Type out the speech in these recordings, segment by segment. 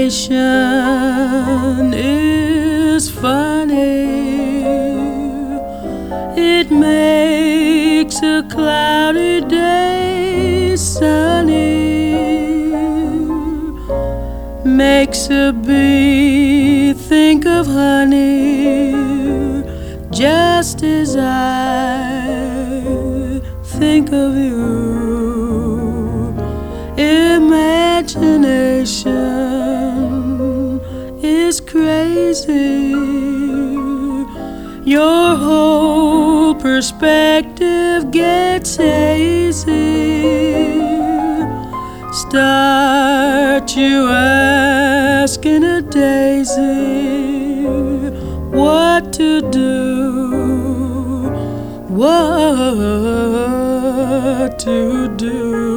Imagination is funny. It makes a cloudy day sunny, makes a bee think of honey, just as I think of you. Imagination is crazy. Your whole perspective gets hazy. Start you asking a daisy what to do, what to do.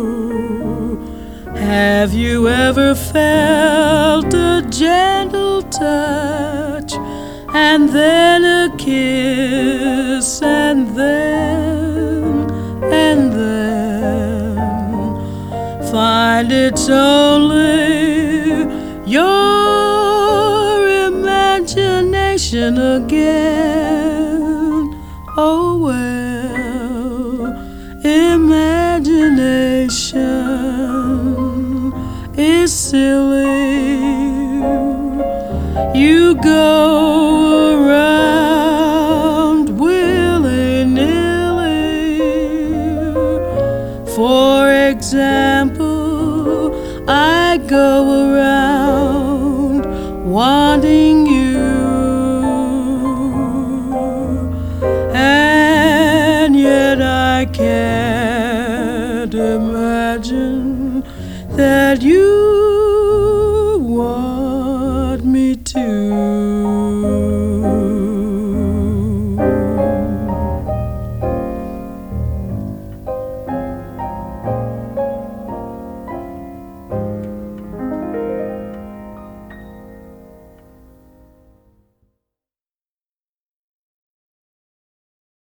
Have you ever felt a gentle touch, and then a kiss, and then find it's only your imagination again? Oh well, imagination is silly. You go around willy-nilly. For example, I go around wanting you, and yet I can't imagine that you want me to.